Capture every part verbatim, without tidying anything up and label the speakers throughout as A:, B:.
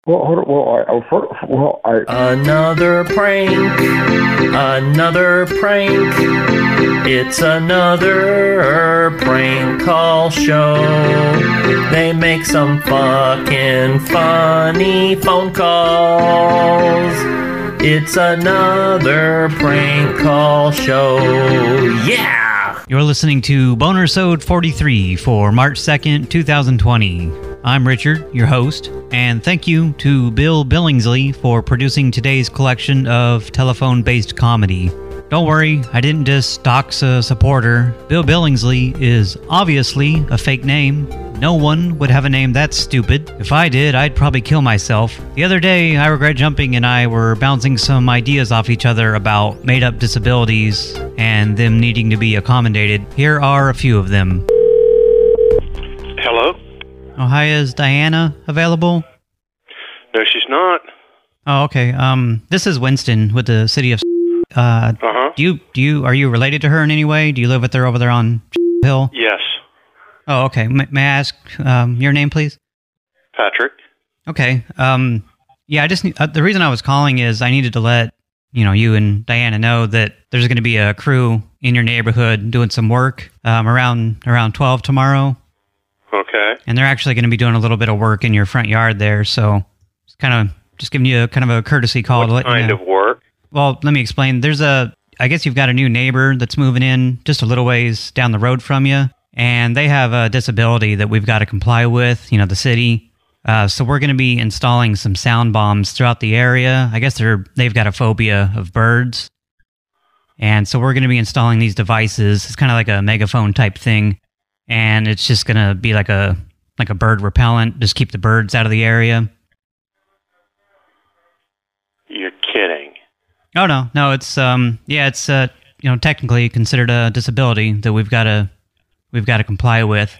A: Well, hold on, well, I, I, first, well, I...
B: Another prank, another prank. It's another prank call show. They make some fucking funny phone calls. It's another prank call show. Yeah!
C: You're listening to Bonersode forty-three for March second, twenty twenty. I'm Richard, your host, and thank you to Bill Billingsley for producing today's collection of telephone-based comedy. Don't worry, I didn't just dox a supporter. Bill Billingsley is obviously a fake name. No one would have a name that stupid. If I did, I'd probably kill myself. The other day, I Regret Jumping and I were bouncing some ideas off each other about made-up disabilities and them needing to be accommodated. Here are a few of them.
D: Hello?
C: Oh, hi, is Diana available?
D: No, she's not.
C: Oh, okay. Um, this is Winston with the city of... Uh,
D: uh-huh.
C: Do you, do you, are you related to her in any way? Do you live with her over there on Hill?
D: Yes.
C: Oh, okay. M may I ask um, your name, please?
D: Patrick.
C: Okay. Um, yeah, I just need, uh, the reason I was calling is I needed to let, you know, you and Diana know that there's going to be a crew in your neighborhood doing some work um, around around twelve tomorrow.
D: Okay.
C: And they're actually going to be doing a little bit of work in your front yard there, so it's kind of just giving you a kind of a courtesy call
D: what
C: to let you know.
D: What kind of work?
C: Well, let me explain. There's a, I guess you've got a new neighbor that's moving in just a little ways down the road from you, and they have a disability that we've got to comply with, you know, the city. Uh, so we're going to be installing some sound bombs throughout the area. I guess they're, they've got a phobia of birds. And so we're going to be installing these devices. It's kind of like a megaphone type thing. And it's just going to be like a like a bird repellent, just keep the birds out of the area.
D: You're kidding.
C: Oh, no. No, it's, um, yeah, it's, uh, you know, technically considered a disability that we've got to, we've got to comply with.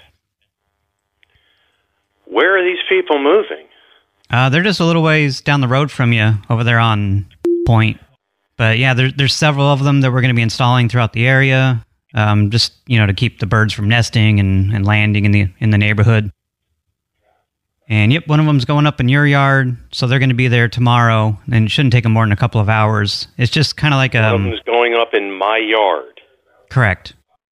D: Where are these people moving?
C: Uh, they're just a little ways down the road from you, over there on Point. But yeah, there, there's several of them that we're going to be installing throughout the area. Um, just, you know, to keep the birds from nesting and, and landing in the in the neighborhood. And yep, one of them's going up in your yard, so they're going to be there tomorrow, and it shouldn't take them more than a couple of hours. It's just kind of like a...
D: One of them's going up in my yard.
C: Correct.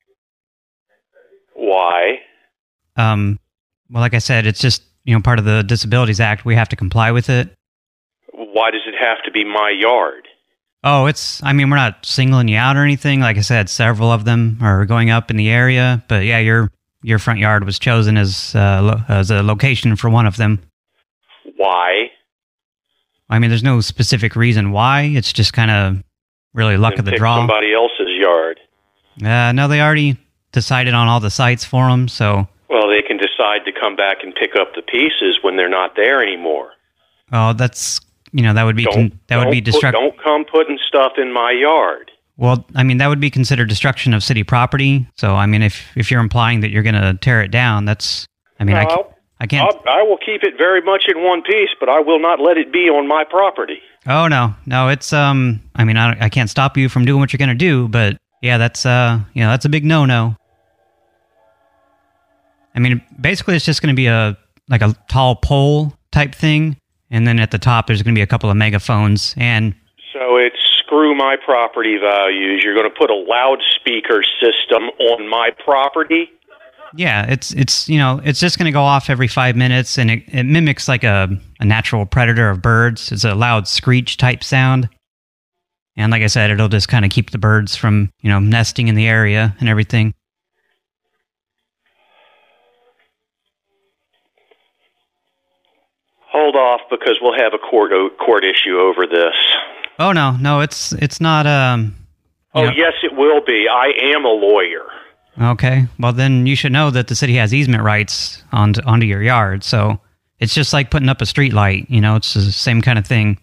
D: Why?
C: Um, well, like I said, it's just, you know, part of the Disabilities Act. We have to comply with it.
D: Why does it have to be my yard?
C: Oh, it's, I mean, we're not singling you out or anything. Like I said, several of them are going up in the area. But yeah, your your front yard was chosen as, uh, lo as a location for one of them.
D: Why?
C: I mean, there's no specific reason why. It's just kind of really luck
D: Then
C: of the
D: pick
C: draw.
D: somebody else's yard.
C: Uh, no, they already decided on all the sites for them, so...
D: Well, they can decide to come back and pick up the pieces when they're not there anymore.
C: Oh, that's... You know, that would be
D: don't,
C: con that would be destruction.
D: Don't come putting stuff in my yard.
C: Well, I mean, that would be considered destruction of city property. So, I mean, if if you're implying that you're going to tear it down, that's. I mean,
D: no,
C: I can't. I can't.
D: I'll, I will keep it very much in one piece, but I will not let it be on my property.
C: Oh no, no, it's um. I mean, I I can't stop you from doing what you're going to do, but yeah, that's uh, you know, that's a big no-no. I mean, basically, it's just going to be a like a tall pole type thing. And then at the top, there's going to be a couple of megaphones. And
D: so it's screw my property values. You're going to put a loudspeaker system on my property?
C: Yeah, it's, it's you know, it's just going to go off every five minutes, and it, it mimics like a, a natural predator of birds. It's a loud screech type sound. And like I said, it'll just kind of keep the birds from, you know, nesting in the area and everything.
D: Hold off, because we'll have a court court issue over this.
C: Oh no, no, it's it's not. Um,
D: oh
C: know.
D: yes, it will be. I am a lawyer.
C: Okay, well then you should know that the city has easement rights onto onto your yard. So it's just like putting up a street light. You know, it's the same kind of thing.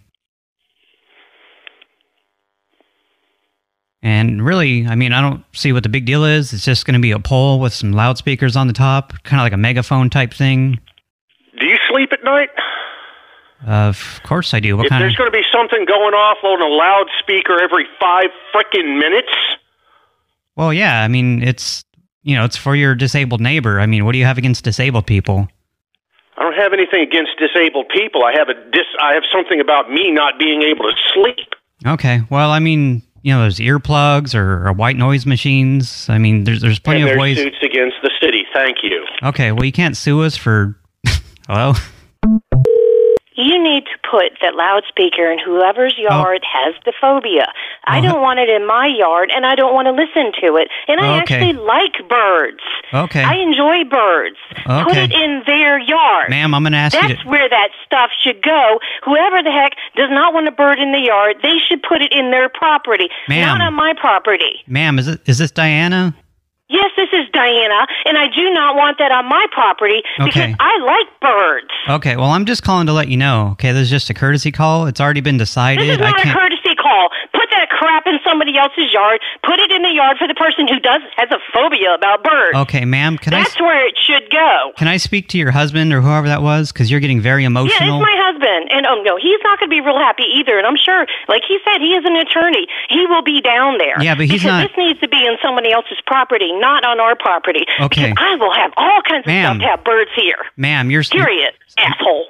C: And really, I mean, I don't see what the big deal is. It's just going to be a pole with some loudspeakers on the top, kind of like a megaphone type thing.
D: Do you sleep at night?
C: Uh, of course I do. What
D: if
C: kind
D: there's
C: of...
D: going to be something going off on a loudspeaker every five frickin' minutes?
C: Well, yeah, I mean, it's, you know, it's for your disabled neighbor. I mean, what do you have against disabled people?
D: I don't have anything against disabled people. I have a dis. I have something about me not being able to sleep.
C: Okay. Well, I mean, you know, there's earplugs or, or white noise machines. I mean, there's there's plenty
D: and
C: of
D: there's
C: ways.
D: Suits against the city. Thank you.
C: Okay. Well, you can't sue us for. Hello.
E: You need to put that loudspeaker in whoever's yard oh. has the phobia. I oh. don't want it in my yard, and I don't want to listen to it. And I
C: okay.
E: actually like birds.
C: Okay.
E: I enjoy birds.
C: Okay.
E: Put it in their yard.
C: Ma'am, I'm going to ask
E: That's
C: you to...
E: where that stuff should go. Whoever the heck does not want a bird in the yard, they should put it in their property, not on my property.
C: Ma'am, is, it, is this Diana?
E: Yes, this is Diana, and I do not want that on my property because
C: okay.
E: I like birds.
C: Okay, well, I'm just calling to let you know, okay? This is just a courtesy call. It's already been decided.
E: This is not
C: I can't...
E: a courtesy call. Put that crap in somebody else's yard. Put it in the yard for the person who does has a phobia about birds.
C: Okay, ma'am, can
E: That's
C: I...
E: That's where it should go.
C: Can I speak to your husband or whoever that was? Because you're getting very emotional.
E: Yeah, it's my husband. And, oh, no, he's not going to be real happy either. And I'm sure, like he said, he is an attorney. He will be down there.
C: Yeah, but he's
E: because
C: not...
E: this needs to be in somebody else's property, not on our property.
C: Okay.
E: Because I will have all kinds of
C: Ma'am.
E: stuff to have birds here.
C: Ma'am, you're...
E: Period, asshole.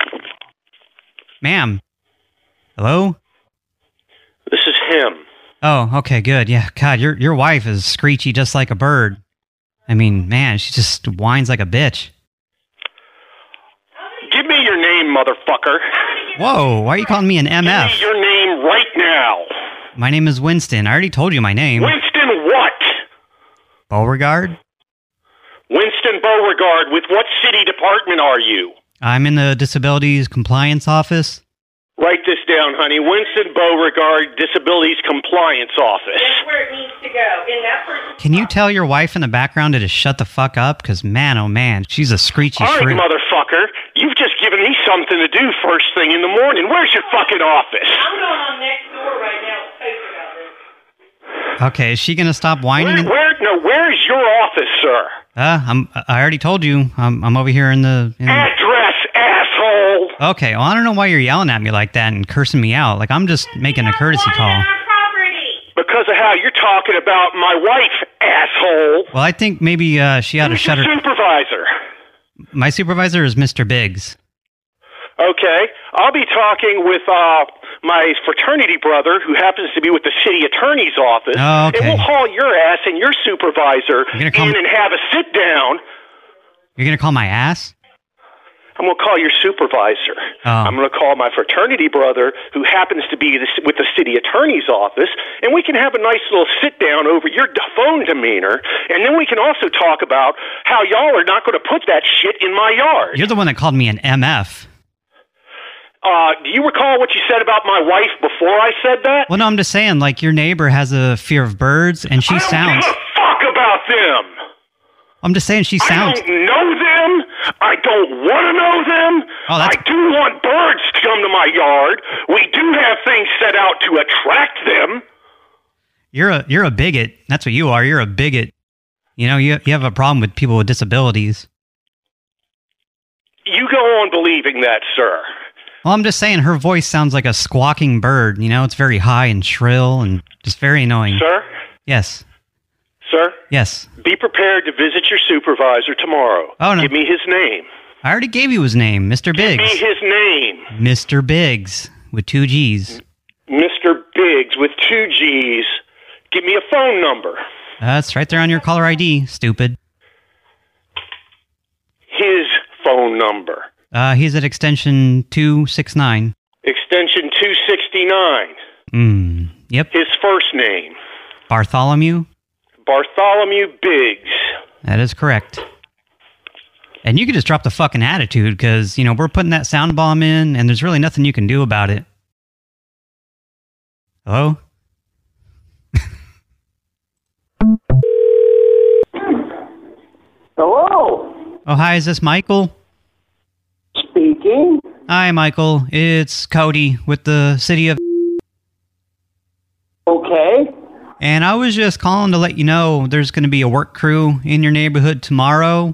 C: Ma'am. Hello?
D: This is him.
C: Oh, okay, good. Yeah, God, your your wife is screechy just like a bird. I mean, man, she just whines like a bitch.
D: Give me your name, motherfucker.
C: Whoa, why are you calling me an M F?
D: Give me your name right now.
C: My name is Winston. I already told you my name.
D: Winston what?
C: Beauregard?
D: Winston Beauregard. With what city department are you?
C: I'm in the Disabilities Compliance Office.
D: Write this down, honey. Winston Beauregard, Disabilities Compliance Office.
E: That's where it needs to go. In that person's
C: Can you tell your wife in the background to just shut the fuck up? Because, man, oh, man, she's a screechy
D: All right,
C: shrew.
D: motherfucker. You've just given me something to do first thing in the morning. Where's your fucking office?
E: I'm going on next door right now to post about this.
C: Okay, is she going to stop whining?
D: Where, where, no, where's your office, sir?
C: Uh, I'm, I already told you. I'm, I'm over here in the... In
D: Address, asshole!
C: Okay, well, I don't know why you're yelling at me like that and cursing me out. Like, I'm just making a courtesy call.
D: Because of how you're talking about my wife, asshole.
C: Well, I think maybe uh, she ought to
D: Who's
C: shut her...
D: your supervisor?
C: My supervisor is Mister Biggs.
D: Okay. I'll be talking with uh, my fraternity brother, who happens to be with the city attorney's office.
C: Oh, okay.
D: And we'll haul your ass and your supervisor in
C: call...
D: and have a sit-down.
C: You're going to call my ass?
D: I'm going to call your supervisor.
C: Oh.
D: I'm going to call my fraternity brother, who happens to be the, with the city attorney's office, and we can have a nice little sit-down over your d- phone demeanor, and then we can also talk about how y'all are not going to put that shit in my yard.
C: You're the one that called me an M F.
D: Uh, do you recall what you said about my wife before I said that?
C: Well, no, I'm just saying, like, your neighbor has a fear of birds, and she
D: I don't
C: sounds...
D: give a fuck about them!
C: I'm just saying she sounds...
D: I don't know them. I don't want to know them.
C: Oh, that's...
D: I do want birds to come to my yard. We do have things set out to attract them.
C: You're a you're a bigot. That's what you are. You're a bigot. You know, you you have a problem with people with disabilities.
D: You go on believing that, sir.
C: Well, I'm just saying her voice sounds like a squawking bird. You know, it's very high and shrill and just very annoying.
D: Sir?
C: Yes.
D: Sir?
C: Yes.
D: Be prepared to visit your supervisor tomorrow.
C: Oh, no.
D: Give me his name.
C: I already gave you his name, Mister Biggs.
D: Give me his name.
C: Mister Biggs, with two G's.
D: Mister Biggs, with two G's. Give me a phone number.
C: That's right there on your caller I D, stupid.
D: His phone number.
C: Uh, he's at extension two sixty-nine.
D: Extension two sixty-nine.
C: Hmm, yep.
D: His first name.
C: Bartholomew?
D: Bartholomew Biggs.
C: That is correct. And you could just drop the fucking attitude, because, you know, we're putting that sound bomb in, and there's really nothing you can do about it. Hello?
A: Hello?
C: Oh, hi, is this Michael?
A: Speaking.
C: Hi, Michael. It's Cody with the city of...
A: Okay.
C: And I was just calling to let you know there's going to be a work crew in your neighborhood tomorrow.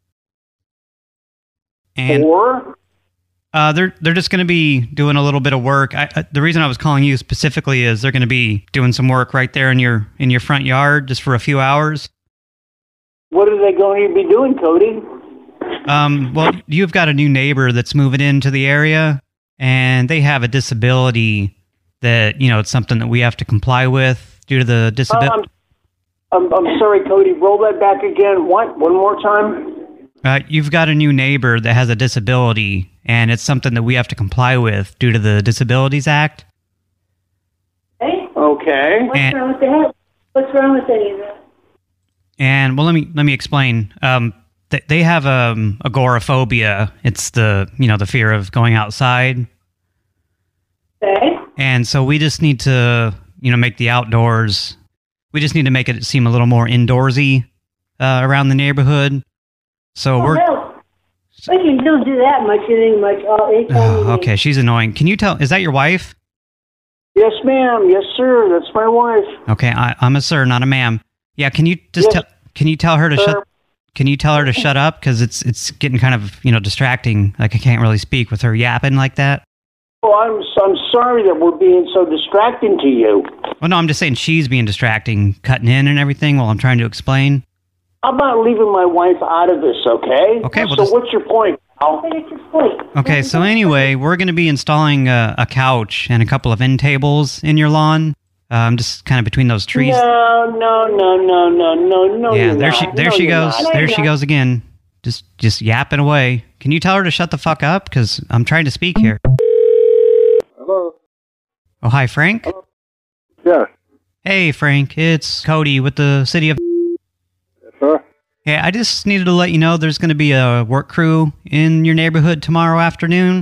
C: And
A: Or?
C: uh, they're they're just going to be doing a little bit of work. I, uh, the reason I was calling you specifically is they're going to be doing some work right there in your in your front yard just for a few hours.
A: What are they going to be doing, Cody?
C: Um, well, you've got a new neighbor that's moving into the area, and they have a disability that, you know, it's something that we have to comply with due to the disability.
F: Um, I'm, I'm sorry, Cody. Roll that back again. What? One more time?
C: Uh, you've got a new neighbor that has a disability, and it's something that we have to comply with due to the Disabilities Act.
F: Okay.
G: What's
C: And-
G: wrong with that? What's wrong with any of that?
C: And, well, let me let me explain. Um, th- they have um, agoraphobia. It's the, you know, the fear of going outside.
G: Okay.
C: And so we just need to, you know, make the outdoors, we just need to make it seem a little more indoorsy uh, around the neighborhood. So
G: Oh,
C: we're...
G: hell, we can don't do that much, anything much. All, anytime
C: Oh,
G: you
C: okay, she's annoying. Can you tell, is that your wife?
F: Yes, ma'am. Yes, sir. That's my wife.
C: Okay, I, I'm a sir, not a ma'am. Yeah, can you just
F: Yes,
C: tell, can you tell her to
F: sir.
C: shut, can you tell her to shut up? Because it's, it's getting kind of, you know, distracting. Like, I can't really speak with her yapping like that.
F: Oh, I'm I'm sorry that we're being so distracting to you.
C: Well, no, I'm just saying she's being distracting, cutting in and everything while I'm trying to explain.
F: How about leaving my wife out of this, okay?
C: Okay, well,
F: So
C: just-
F: what's your point, Al?
G: Finish your point.
C: Okay, so anyway, we're going to be installing a, a couch and a couple of end tables in your lawn, um, just kind of between those trees.
F: No, no, no, no, no, no, no.
C: yeah,
F: you're
C: there
F: not.
C: she there
F: No,
C: she
F: you're
C: goes.
F: not.
C: There she goes again. Just just yapping away. Can you tell her to shut the fuck up? Because I'm trying to speak here.
A: Hello?
C: Oh, hi, Frank.
A: Yes.
C: Hey, Frank. It's Cody with the city of...
A: Yes, sir.
C: Hey, I just needed to let you know there's going to be a work crew in your neighborhood tomorrow afternoon.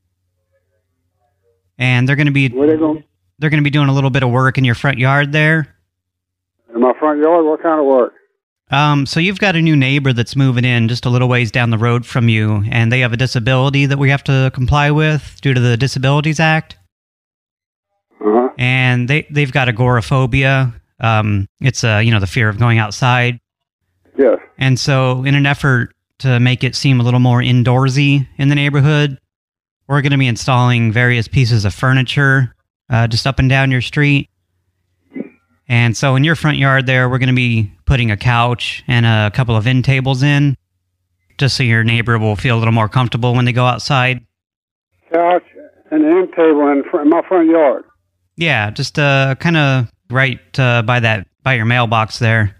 C: And they're going to be...
A: Where they going?
C: They're going to be doing a little bit of work in your front yard there.
A: In my front yard? What kind of work?
C: Um, so you've got a new neighbor that's moving in just a little ways down the road from you, and they have a disability that we have to comply with due to the Disabilities Act.
A: Uh-huh.
C: And they, they've got agoraphobia. Um, it's, uh, you know, the fear of going outside.
A: Yes.
C: And so in an effort to make it seem a little more indoorsy in the neighborhood, we're going to be installing various pieces of furniture uh, just up and down your street. And so in your front yard there, we're going to be putting a couch and a couple of end tables in, just so your neighbor will feel a little more comfortable when they go outside.
A: Couch and an end table in, front, in my front yard.
C: Yeah, just uh, kind of right uh, by that by your mailbox there.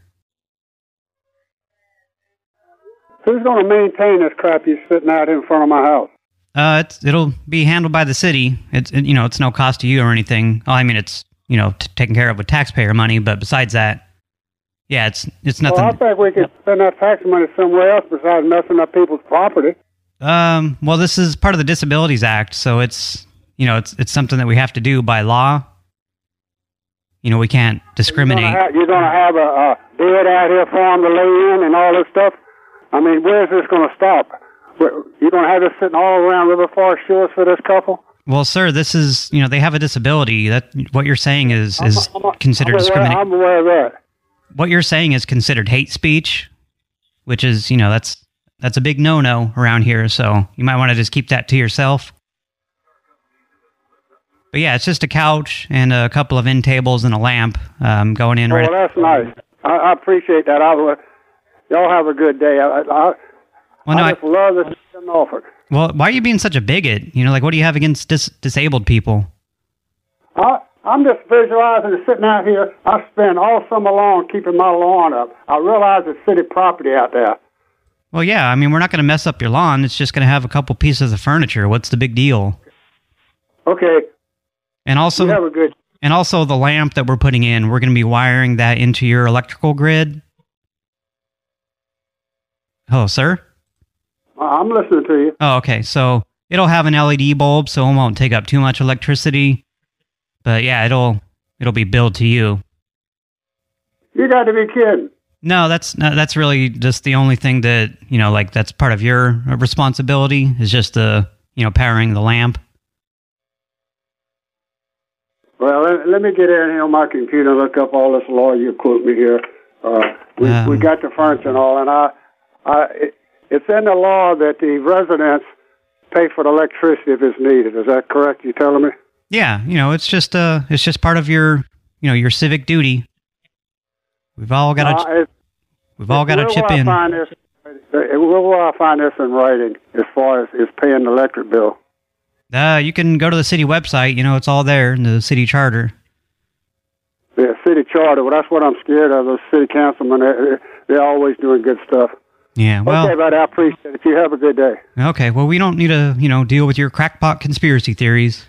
A: Who's going to maintain this crap you're sitting out in front of my house?
C: Uh, it's, it'll be handled by the city. It's it, you know, it's no cost to you or anything. Oh, I mean, it's you know t- taken care of with taxpayer money. But besides that, yeah, it's it's nothing.
A: Well, I think we could spend that tax money somewhere else besides messing up people's property.
C: Um, well, this is part of the Disabilities Act, so it's you know it's it's something that we have to do by law. You know, we can't discriminate.
A: You're going to have a, a bed out here for them to lay in and all this stuff. I mean, where's this going to stop? You're going to have this sitting all around River Forest Shores for this couple?
C: Well, sir, this is, you know, they have a disability. That what you're saying is is
A: I'm, I'm,
C: considered
A: I'm aware,
C: discrimination.
A: I'm aware of that.
C: What you're saying is considered hate speech, which is, you know, that's that's a big no-no around here. So you might want to just keep that to yourself. But yeah, it's just a couch and a couple of end tables and a lamp um, going in
A: Oh,
C: right.
A: well, that's nice. I, I appreciate that. I, y'all have a good day. I, I,
C: Well, no,
A: I
C: I,
A: just love this in Norfolk.
C: well, why are you being such a bigot? You know, like, what do you have against dis- disabled people?
A: I, I'm just visualizing and sitting out here. I spend all summer long keeping my lawn up. I realize it's city property out there.
C: Well, yeah, I mean, we're not going to mess up your lawn. It's just going to have a couple pieces of furniture. What's the big deal?
A: Okay.
C: And also,
A: You have a good...
C: and also the lamp that we're putting in, we're going to be wiring that into your electrical grid. Hello, sir?
A: I'm listening to you.
C: Oh, okay. So it'll have an L E D bulb, so it won't take up too much electricity. But yeah, it'll it'll be billed to you.
A: You got to be kidding.
C: No, that's no, that's really just the only thing that, you know, like that's part of your responsibility is just the, you know, powering the lamp.
A: Well, let, let me get in here on my computer and look up all this law you quote me here. Uh, we
C: Um.
A: we got the furniture and all, and I, I it, it's in the law that the residents pay for the electricity if it's needed. Is that correct? You telling me?
C: Yeah, you know, it's just uh it's just part of your, you know, your civic duty. We've all got to
A: Uh, it-
C: we've all got to
A: where
C: chip
A: will I
C: in.
A: find this? Where will I find this in writing as far as, as paying the electric bill?
C: Uh, you can go to the city website. You know, it's all there in the city charter.
A: The city charter. Well, that's what I'm scared of. Those city councilmen, they're, they're always doing good stuff.
C: Yeah, well...
A: Okay, buddy, I appreciate it. You have a good day.
C: Okay, well, we don't need to, you know, deal with your crackpot conspiracy theories.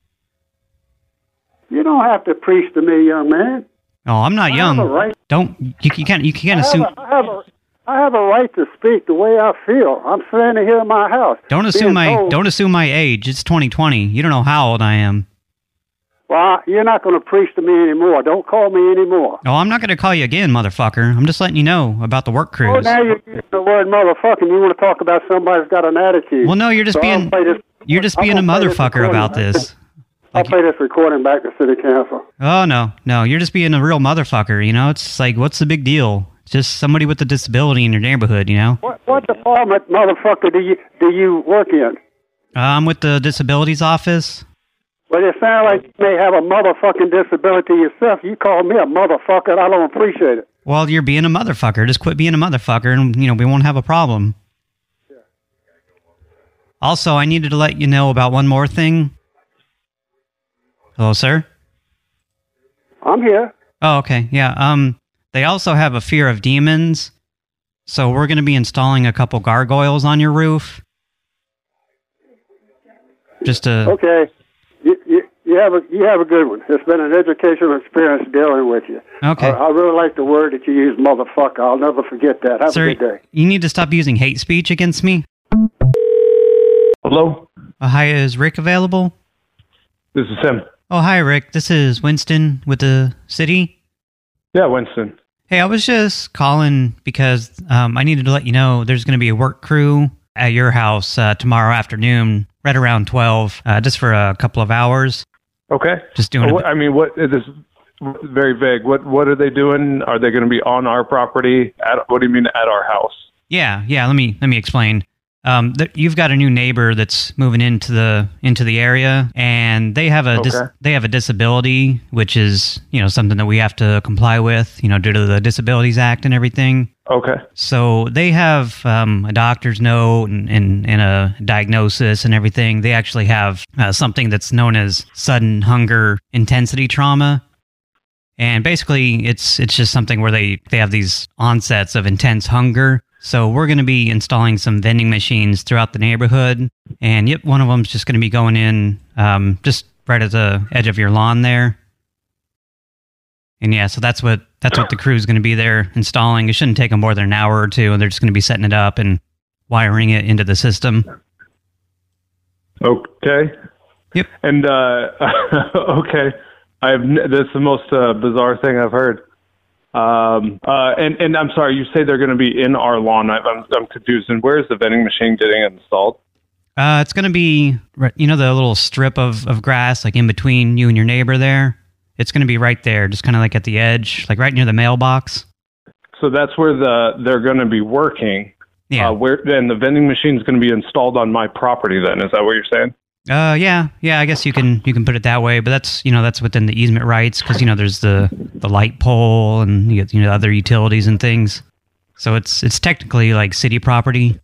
A: You don't have to preach to me, young man.
C: Oh, I'm not
A: I
C: young.
A: have a right.
C: Don't, you, you can't, you can't
A: I
C: assume...
A: Have a, I, have a, I have a right to speak the way I feel. I'm standing here in my house.
C: Don't assume my,
A: told,
C: don't assume my age. It's twenty twenty. You don't know how old I am.
A: Well, you're not going to preach to me anymore. Don't call me anymore.
C: No, I'm not going to call you again, motherfucker. I'm just letting you know about the work crews.
A: Oh, now you're using the word motherfucker. You want to talk about somebody who's got an attitude.
C: Well, no, you're just
A: so
C: being
A: this,
C: you're just being a motherfucker about this.
A: I'll play this recording back to City Council.
C: Oh, no, no, you're just being a real motherfucker, you know? It's like, what's the big deal? It's just somebody with a disability in your neighborhood, you know?
A: What, what department, motherfucker, do you do you work in?
C: Uh, I'm with the disabilities office.
A: Well, it sounds like you may have a motherfucking disability yourself. You call me a motherfucker, and I don't appreciate it.
C: Well, you're being a motherfucker. Just quit being a motherfucker, and, you know, we won't have a problem. Yeah. Also, I needed to let you know about one more thing. Hello, sir?
A: I'm here.
C: Oh, okay. Yeah. Um, they also have a fear of demons, so we're going to be installing a couple gargoyles on your roof. Just to...
A: Okay. You, you, you have a you have a good one. It's been an educational experience dealing with you.
C: Okay.
A: I, I really like the word that you use, motherfucker. I'll never forget that. Have
C: Sir,
A: a good day.
C: You need to stop using hate speech against me.
H: Hello?
C: Uh, hi, is Rick available?
H: This is Tim.
C: Oh, hi, Rick. This is Winston with the city.
H: Yeah, Winston.
C: Hey, I was just calling because um, I needed to let you know there's going to be a work crew at your house uh, tomorrow afternoon, right around twelve, uh, just for a couple of hours.
H: Okay.
C: Just doing.
H: What, I mean, what this is very vague. What what are they doing? Are they going to be on our property? At, what do you mean at our house?
C: Yeah, yeah. Let me let me explain. Um, th- you've got a new neighbor that's moving into the into the area, and they have a dis-
H: Okay.
C: they have a disability, which is you know something that we have to comply with, you know, due to the Disabilities Act and everything.
H: Okay.
C: So they have um, a doctor's note and, and, and a diagnosis and everything. They actually have uh, something that's known as sudden hunger intensity trauma. And basically, it's it's just something where they, they have these onsets of intense hunger. So we're going to be installing some vending machines throughout the neighborhood. And yep, one of them's just going to be going in um, just right at the edge of your lawn there. And yeah, so that's what that's what the crew's going to be there installing. It shouldn't take them more than an hour or two, and they're just going to be setting it up and wiring it into the system.
H: Okay.
C: Yep.
H: And uh, okay, I've that's the most uh, bizarre thing I've heard. Um, uh, and and I'm sorry, you say they're going to be in our lawn. I'm I'm confused. And where is the vending machine getting installed?
C: Uh, it's going to be, you know, the little strip of of grass like in between you and your neighbor there. It's going to be right there, just kind of like at the edge, like right near the mailbox.
H: So that's where the they're going to be working.
C: Yeah.
H: Uh, where then the vending machine is going to be installed on my property? Then is that what you're saying?
C: Uh, yeah, yeah. I guess you can you can put it that way, but that's you know that's within the easement rights because you know there's the the light pole and you, you know other utilities and things. So it's it's technically like city property.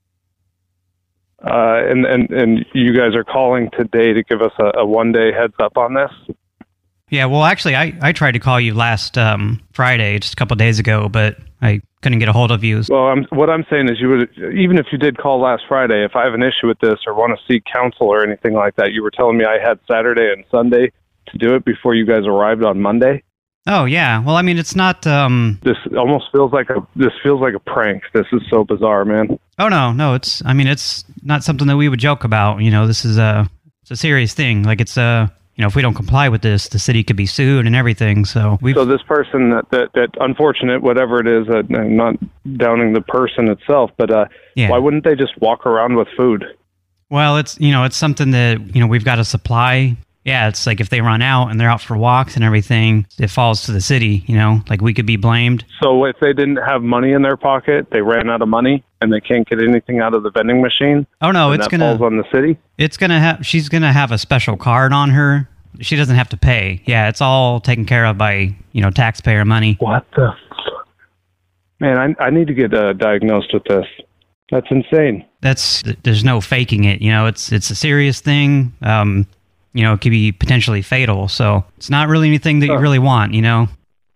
H: Uh, and and and you guys are calling today to give us a, a one day heads up on this.
C: Yeah, well, actually, I, I tried to call you last um, Friday, just a couple of days ago, but I couldn't get a hold of you.
H: Well, I'm, what I'm saying is, you would even if you did call last Friday, if I have an issue with this or want to seek counsel or anything like that, you were telling me I had Saturday and Sunday to do it before you guys arrived on Monday.
C: Oh yeah, well, I mean, it's not. Um...
H: This almost feels like a this feels like a prank. This is so bizarre, man.
C: Oh no, no, it's. I mean, it's not something that we would joke about. You know, this is a it's a serious thing. Like it's a. You know, if we don't comply with this, the city could be sued and everything. So we.
H: So this person that, that that unfortunate, whatever it is, uh, I'm not downing the person itself, but uh,
C: yeah.
H: Why wouldn't they just walk around with food?
C: Well, it's you know, it's something that you know we've got to supply. Yeah, it's like if they run out and they're out for walks and everything, it falls to the city. You know, like we could be blamed.
H: So if they didn't have money in their pocket, they ran out of money, and they can't get anything out of the vending machine.
C: Oh no,
H: and
C: it's
H: that
C: gonna
H: falls on the city.
C: It's gonna have. She's gonna have a special card on her. She doesn't have to pay. Yeah, it's all taken care of by you know taxpayer money.
H: What the? Man, I, I need to get uh, diagnosed with this. That's insane.
C: That's there's no faking it. You know, it's it's a serious thing. Um, you know, it could be potentially fatal. So it's not really anything that you really want. You know.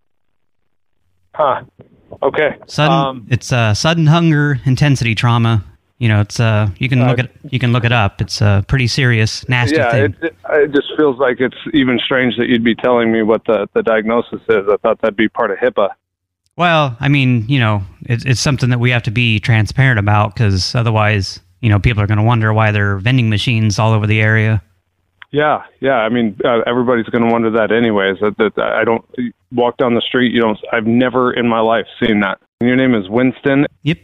H: Huh. Okay.
C: Sudden.
H: Um,
C: it's uh, sudden hunger intensity trauma. You know, it's uh, you can look
H: uh,
C: it you can look it up. It's a pretty serious, nasty
H: yeah,
C: thing.
H: It, it, it just feels like it's even strange that you'd be telling me what the, the diagnosis is. I thought that'd be part of HIPAA.
C: Well, I mean, you know, it's it's something that we have to be transparent about because otherwise, you know, people are going to wonder why there are vending machines all over the area.
H: Yeah, yeah. I mean, uh, everybody's going to wonder that anyways. That, that I don't walk down the street. You don't. I've never in my life seen that. Your name is Winston.
C: Yep.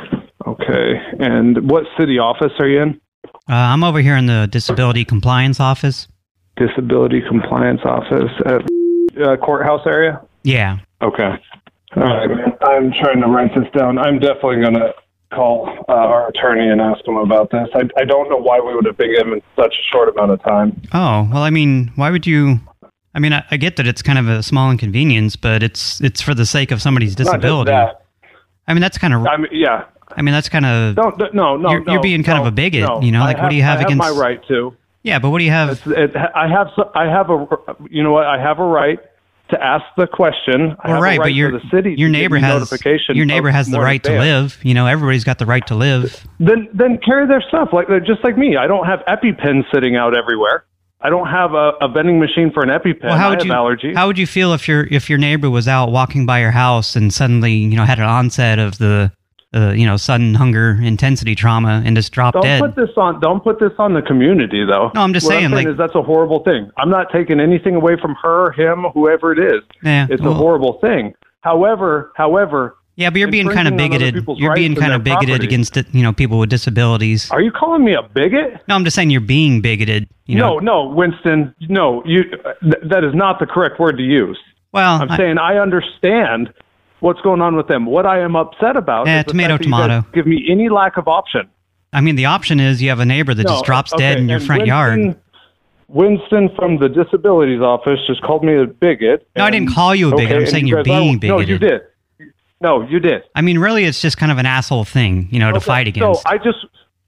H: Okay. And what city office are you in?
C: Uh, I'm over here in the Disability Compliance Office.
H: Disability Compliance Office at uh, courthouse area?
C: Yeah.
H: Okay. All right, man. I'm trying to write this down. I'm definitely going to call uh, our attorney and ask him about this. I, I don't know why we would have been given such a short amount of time.
C: Oh, well, I mean, why would you... I mean, I, I get that it's kind of a small inconvenience, but it's it's for the sake of somebody's disability.
H: Not just that.
C: I mean, that's kind of...
H: I mean, yeah.
C: I mean, that's kind of...
H: No, no, no,
C: you're,
H: no.
C: You're being kind
H: no,
C: of a bigot,
H: no.
C: you know? Like,
H: have,
C: what do you have
H: I
C: against...
H: I have my right to.
C: Yeah, but what do you have...
H: It's, it, I have I have a... You know what? I have a right to ask the question. I
C: well,
H: have
C: right,
H: a right
C: but your,
H: for the city
C: your neighbor has
H: notification
C: your neighbor has the right to live. You know, everybody's got the right to live.
H: Then then carry their stuff, like just like me. I don't have EpiPens sitting out everywhere. I don't have a, a vending machine for an EpiPen.
C: Well, how
H: I
C: would
H: have
C: you,
H: allergies.
C: How would you feel if your if your neighbor was out walking by your house and suddenly, you know, had an onset of the uh, you know, sudden hunger intensity trauma and just dropped
H: don't
C: dead?
H: Put this on, don't put this on the community, though.
C: No, I'm just
H: what
C: saying,
H: I'm saying
C: like,
H: is that's a horrible thing. I'm not taking anything away from her, him, whoever it is.
C: Yeah,
H: it's
C: well,
H: a horrible thing. However, however...
C: Yeah, but you're being kind of bigoted. You're being kind of bigoted
H: property.
C: against, you know, people with disabilities.
H: Are you calling me a bigot?
C: No, I'm just saying you're being bigoted. You know?
H: No, no, Winston. No, you. Th- that is not the correct word to use.
C: Well,
H: I'm
C: I,
H: saying I understand what's going on with them. What I am upset about
C: yeah,
H: is the
C: tomato,
H: fact that you
C: tomato.
H: guys give me any lack of option.
C: I mean, the option is you have a neighbor that
H: no,
C: just drops
H: okay,
C: dead in your
H: and
C: front
H: Winston,
C: yard.
H: Winston from the disabilities office just called me a bigot.
C: No, I didn't call you a bigot.
H: Okay,
C: I'm saying
H: you
C: you're
H: guys
C: being
H: are, No,
C: bigoted.
H: you did. No, you did.
C: I mean, really, it's just kind of an asshole thing, you know, to
H: okay,
C: fight against.
H: So I just,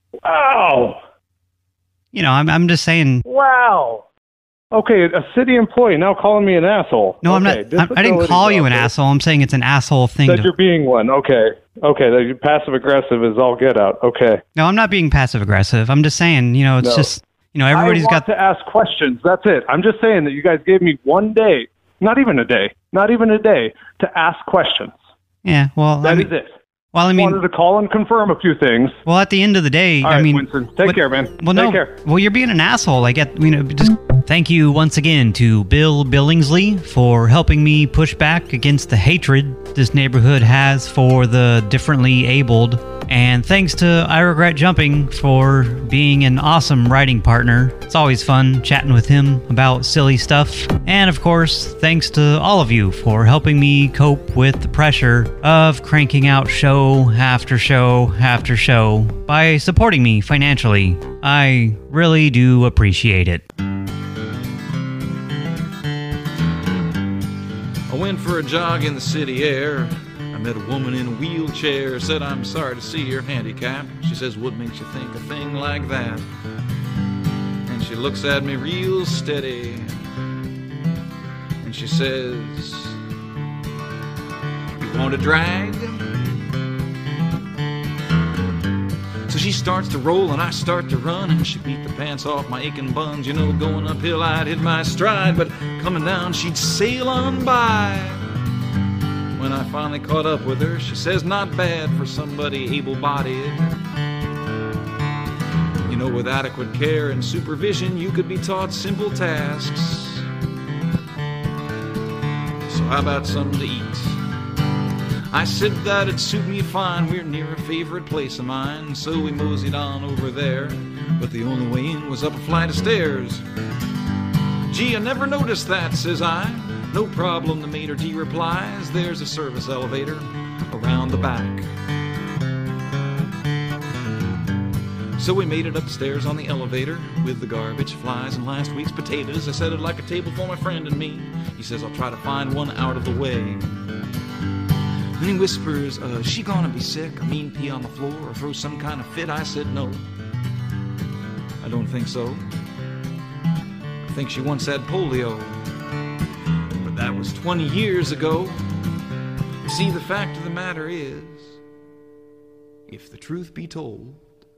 H: wow.
C: You know, I'm I'm just saying.
H: Wow. Okay, a city employee now calling me an asshole.
C: No,
H: okay,
C: I'm not. I, I didn't call you an
H: office.
C: asshole. I'm saying it's an asshole thing.
H: That
C: to,
H: you're being one. Okay. Okay, that you're passive aggressive is all get out. Okay.
C: No, I'm not being passive aggressive. I'm just saying, you know, it's
H: No.
C: just, you know, everybody's
H: I want
C: got
H: to ask questions. That's it. I'm just saying that you guys gave me one day, not even a day, not even a day, to ask questions.
C: Yeah, well,
H: That
C: I mean,
H: is it.
C: Well, I
H: I
C: mean,
H: wanted to call and confirm a few things.
C: Well, at the end of the day,
H: All
C: I
H: right,
C: mean,
H: Winston, take
C: what,
H: care, man.
C: Well,
H: take
C: no,
H: care.
C: well, you're being an asshole. I get, you know, just thank you once again to Bill Billingsley for helping me push back against the hatred this neighborhood has for the differently abled. And thanks to I Regret Jumping for being an awesome writing partner. It's always fun chatting with him about silly stuff. And of course, thanks to all of you for helping me cope with the pressure of cranking out show after show after show by supporting me financially. I really do appreciate it.
I: I went for a jog in the city air. I met a woman in a wheelchair, said, I'm sorry to see you're handicapped. She says, what makes you think a thing like that? And she looks at me real steady, and she says, you want a drag? So she starts to roll and I start to run, and she beat the pants off my aching buns. You know, going uphill I'd hit my stride, but coming down she'd sail on by. When I finally caught up with her, she says, not bad for somebody able-bodied. You know, with adequate care and supervision, you could be taught simple tasks. So how about something to eat? I said that'd suit me fine. We're near a favorite place of mine, so we moseyed on over there. But the only way in was up a flight of stairs. Gee, I never noticed that, says I. No problem, the maitre d' replies. There's a service elevator around the back. So we made it upstairs on the elevator with the garbage, flies, and last week's potatoes. I set it like a table for my friend and me. He says I'll try to find one out of the way. And he whispers, uh, she gonna be sick? I mean, pee on the floor or throw some kind of fit? I said, no. I don't think so. I think she once had polio. But that was twenty years ago. You see, the fact of the matter is, if the truth be told,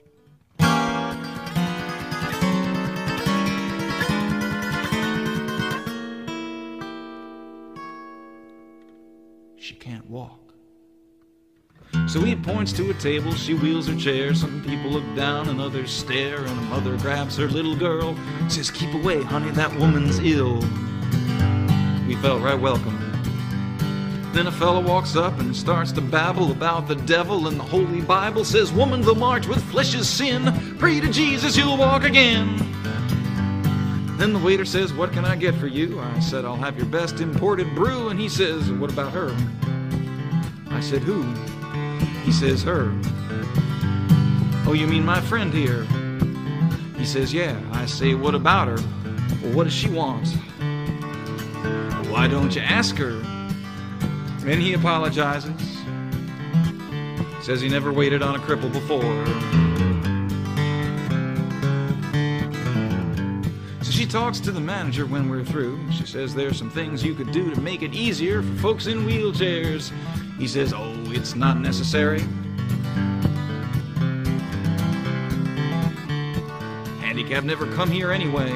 I: she can't walk. So he points to a table, she wheels her chair. Some people look down and others stare, and a mother grabs her little girl, says, keep away, honey, that woman's ill. We felt right welcome. Then a fella walks up and starts to babble about the devil, and the Holy Bible says, woman, they'll march with flesh is sin. Pray to Jesus, you'll walk again. Then the waiter says, what can I get for you? I said, I'll have your best imported brew. And he says, what about her? I said, who? He says, her. Oh, you mean my friend here? He says, yeah. I say, what about her? Well, what does she want? Why don't you ask her? Then he apologizes. Says he never waited on a cripple before. So she talks to the manager when we're through. She says there's some things you could do to make it easier for folks in wheelchairs. He says, oh, it's not necessary. Handicap never come here anyway.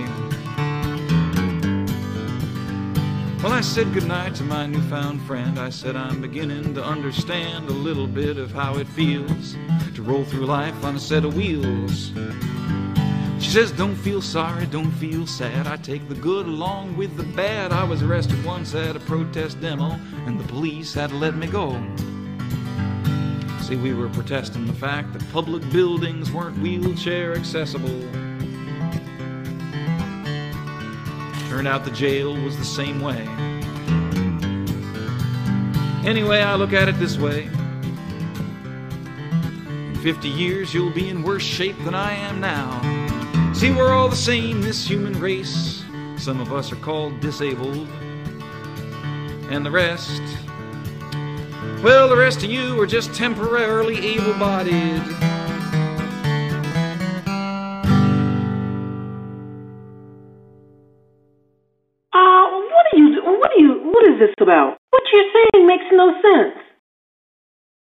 I: Well, I said goodnight to my newfound friend. I said I'm beginning to understand a little bit of how it feels to roll through life on a set of wheels. She says, don't feel sorry, don't feel sad. I take the good along with the bad. I was arrested once at a protest demo, and the police had to let me go. See, we were protesting the fact that public buildings weren't wheelchair accessible. Turned out the jail was the same way. Anyway, I look at it this way. In fifty years, you'll be in worse shape than I am now. See, we're all the same, this human race. Some of us are called disabled. And the rest, well, the rest of you are just temporarily able-bodied.
J: Uh, what are you, what are you, what is this about? What you're saying makes no sense.